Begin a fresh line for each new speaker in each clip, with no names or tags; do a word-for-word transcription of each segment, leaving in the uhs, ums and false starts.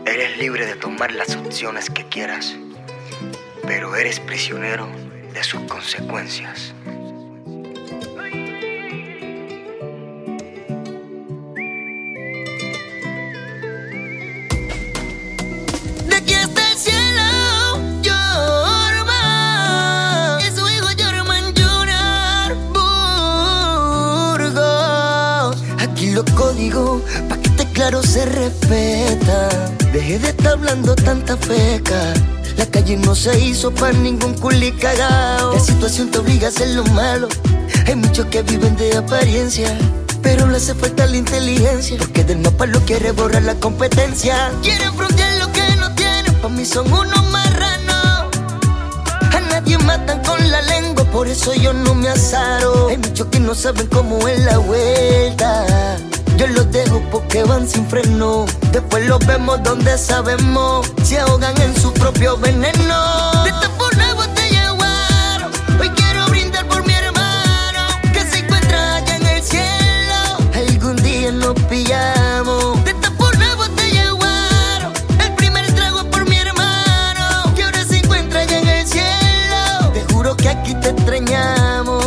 Eres libre de tomar las opciones que quieras, pero eres prisionero de sus consecuencias.
De aquí hasta el cielo, Jorman y su hijo Jorman Junior Burgos. Aquí los códigos, pa' que esté claro, se respetan. Deje de estar hablando tanta feca. La calle no se hizo pa' ningún culi cagao. La situación te obliga a hacer lo malo. Hay muchos que viven de apariencia, pero le hace falta la inteligencia, porque del mapa lo quiere borrar la competencia. Quieren frontear lo que no tienen, pa' mí son unos marranos. A nadie matan con la lengua, por eso yo no me azaro. Hay muchos que no saben cómo es la vuelta. Yo los dejo porque van sin freno. Después los vemos donde sabemos. Se ahogan en su propio veneno. De esta forma botella guaro, hoy quiero brindar por mi hermano, que se encuentra allá en el cielo. Algún día nos pillamos. De esta forma botella guaro, el primer trago es por mi hermano, que ahora se encuentra allá en el cielo. Te juro que aquí te extrañamos.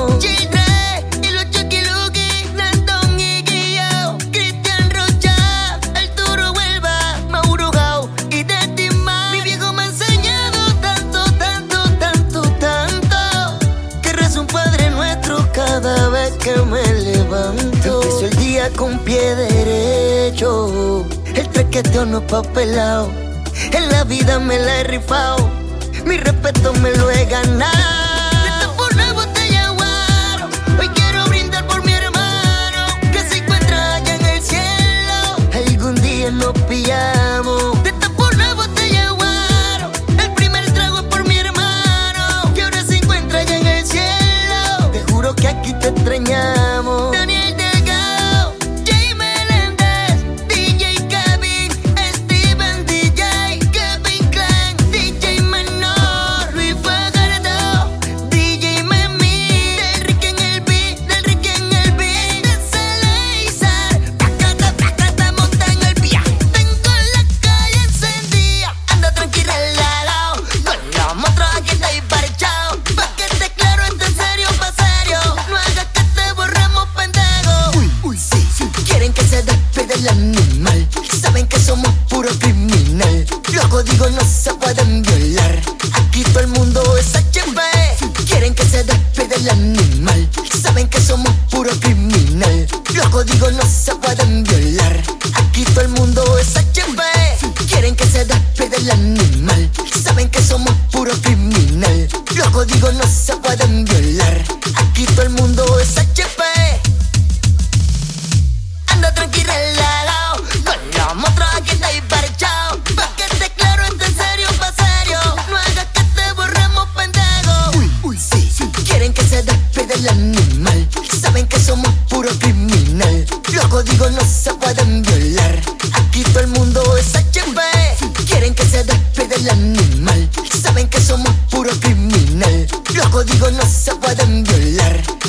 Cada vez que me levanto, empiezo el día con pie derecho. El traqueteo no es papelao. En la vida me la he rifao. Mi respeto me lo he ganado. De esta forma botella guaro, hoy quiero brindar por mi hermano, que se encuentra allá en el cielo. Algún día nos pillamos. De esta forma botella guaro, el primer trago es por mi hermano, que ahora se encuentra allá en el cielo. Juro que aquí te extrañamos. Daniel Delgado, Jay Meléndez, D J Kevin, Steven D J, Kevin Klein, D J Menor, Luis Fajardo, D J Memi, del Ricky en el beat, del Ricky en el beat, de Celeizar, pacata, pacata, monta en el viaje. Tengo la calle encendida, ando tranquila al lado, con los monstruos aquí estoy parchado, pa' que te claro, esto en serio pasa. No hagas que te borremos, pendejo. Uy, uy, sí, sí. Quieren que se despide el animal. Saben que somos puro criminal. Los códigos no se pueden violar. Aquí todo el mundo es H B. Quieren que se despide el animal. Saben que somos puro criminal. Los códigos no se pueden violar. Aquí todo el mundo es H B. Quieren que se despide el animal. Saben que somos puro criminal. Los códigos no se pueden violar. Aquí todo el mundo es H P. Anda tranquila al lado, con los monstruos aquí estoy parchado, pa' que te claro, esto en serio, pa' serio. No hagas que te borremos, pendejo. Uy, uy, sí, sí. Quieren que se despide el animal. Saben que somos puro criminal. Los códigos no se pueden violar. Aquí todo el mundo es H P. Quieren que se despide el animal. Saben que somos puro criminal. Los códigos no se pueden violar.